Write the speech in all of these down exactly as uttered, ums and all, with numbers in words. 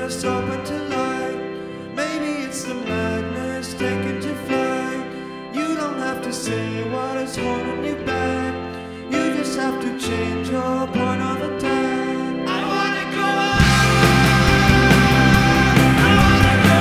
darkness open to light. Maybe it's the madness taken to flight. You don't have to say what is holding you back. You just have to change your point of attack. I wanna go out. I wanna go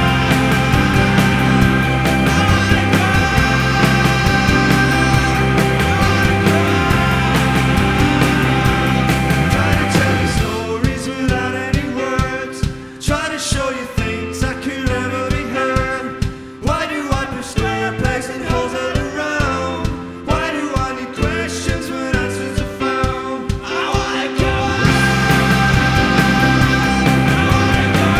out. Try to tell you stories without any words. Try to show you things that could never be heard. Why do I push square pegs and holes all around? Why do I need questions when answers are found? I wanna go out. I wanna go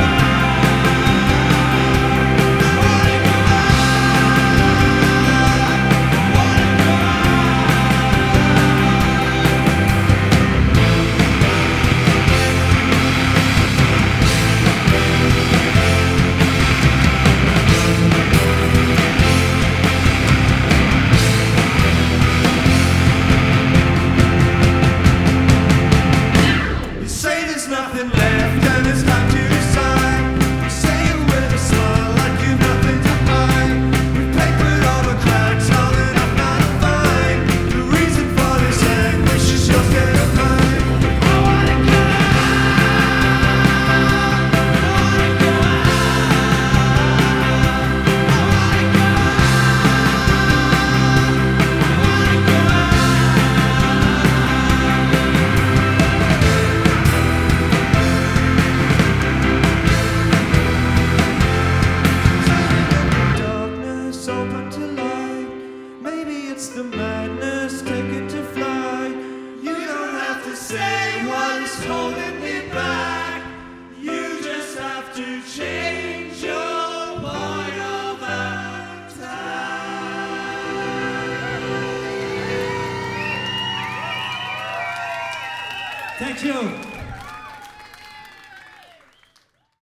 You say there's nothing left and it's time to decide. You say it with a smile like you've nothing to hide. We've papered all the cracks hard enough not to find the reason for this anguish is your state of mind. I wanna go out. I wanna go darkness open to light. Maybe it's the madness taken to flight. You don't have to say what is holding me back. You just have to change your point of attack. Thank you.